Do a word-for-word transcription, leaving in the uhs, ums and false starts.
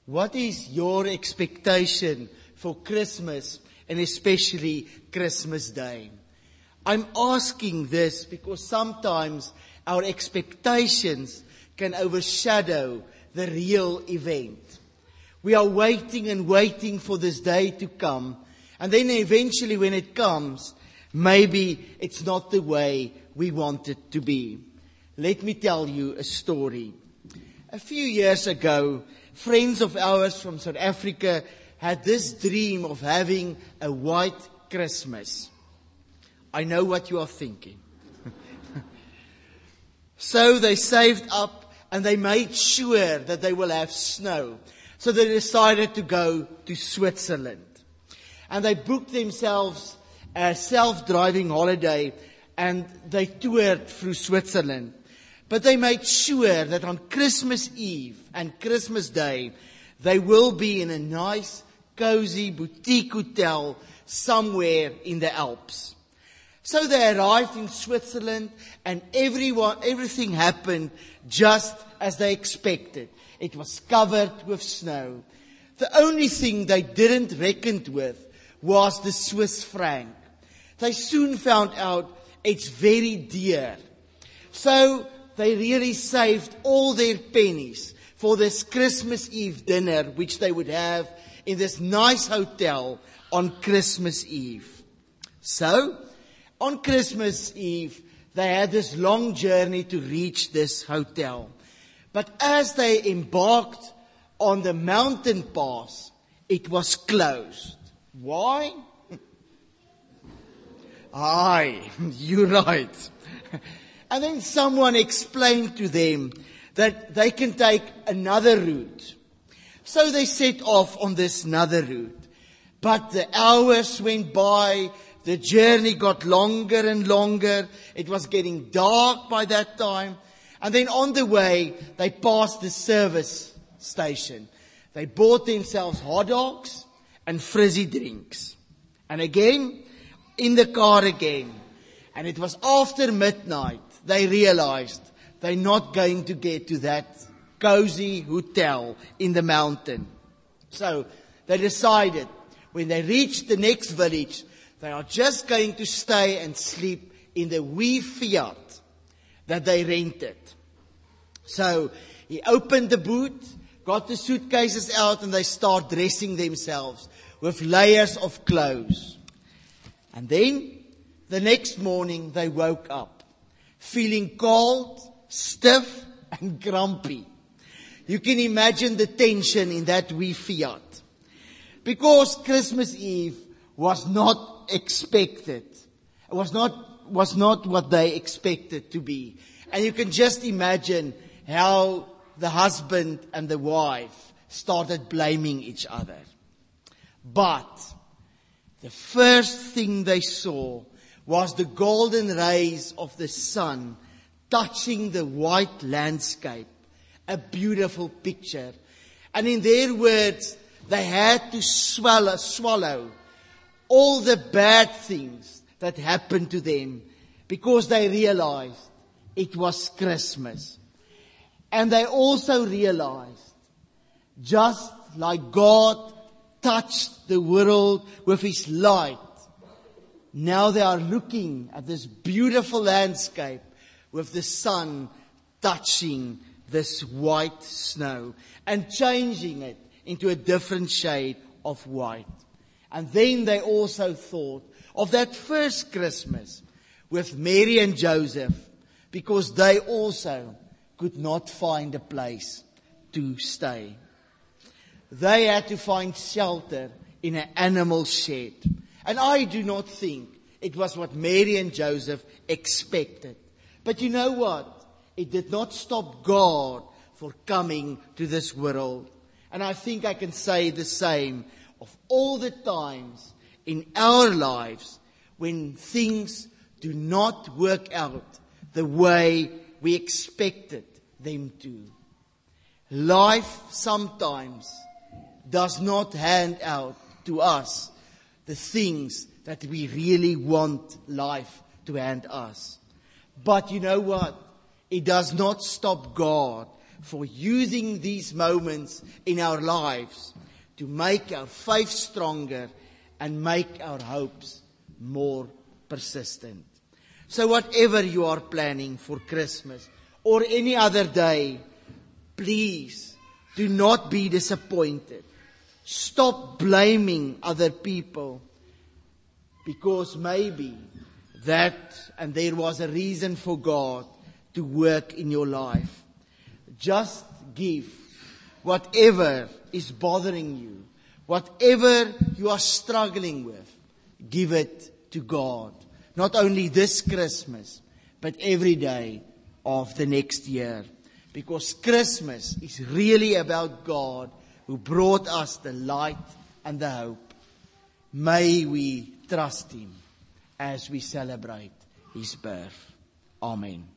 What is your expectation for Christmas and especially Christmas Day? I'm asking this because sometimes our expectations can overshadow the real event. We are waiting and waiting for this day to come, and then eventually when it comes, maybe it's not the way we want it to be. Let me tell you a story. A few years ago, friends of ours from South Africa had this dream of having a white Christmas. I know what you are thinking. So they saved up and they made sure that they will have snow. So they decided to go to Switzerland. And they booked themselves a self-driving holiday and they toured through Switzerland. But they made sure that on Christmas Eve and Christmas Day, they will be in a nice, cozy boutique hotel somewhere in the Alps. So they arrived in Switzerland and everyone, everything happened just as they expected. It was covered with snow. The only thing they didn't reckon with was the Swiss franc. They soon found out it's very dear. So they really saved all their pennies for this Christmas Eve dinner, which they would have in this nice hotel on Christmas Eve. So, on Christmas Eve, they had this long journey to reach this hotel. But as they embarked on the mountain pass, it was closed. Why? Aye, you're right. And then someone explained to them that they can take another route. So they set off on this another route. But the hours went by, the journey got longer and longer. It was getting dark by that time. And then on the way, they passed the service station. They bought themselves hot dogs and frizzy drinks. And again, in the car again. And it was after midnight, they realized they're not going to get to that cozy hotel in the mountain. So they decided when they reached the next village, they are just going to stay and sleep in the wee Fiat that they rented. So he opened the boot, got the suitcases out, and they start dressing themselves with layers of clothes. And then the next morning they woke up feeling cold, stiff, and grumpy. You can imagine the tension in that wee Fiat. Because Christmas Eve was not expected. It was not, was not what they expected to be. And you can just imagine how the husband and the wife started blaming each other. But the first thing they saw was the golden rays of the sun touching the white landscape. A beautiful picture. And in their words, they had to swallow, swallow all the bad things that happened to them because they realized it was Christmas. And they also realized, just like God touched the world with His light, now they are looking at this beautiful landscape with the sun touching this white snow and changing it into a different shade of white. And then they also thought of that first Christmas with Mary and Joseph, because they also could not find a place to stay. They had to find shelter in an animal shed. And I do not think it was what Mary and Joseph expected. But you know what? It did not stop God for coming to this world. And I think I can say the same of all the times in our lives when things do not work out the way we expected them to. Life sometimes does not hand out to us the things that we really want life to hand us. But you know what? It does not stop God for using these moments in our lives to make our faith stronger and make our hopes more persistent. So whatever you are planning for Christmas or any other day, please do not be disappointed. Stop blaming other people, because maybe that and there was a reason for God to work in your life. Just give whatever is bothering you, whatever you are struggling with, give it to God. Not only this Christmas, but every day of the next year. Because Christmas is really about God who brought us the light and the hope. May we trust Him as we celebrate His birth. Amen.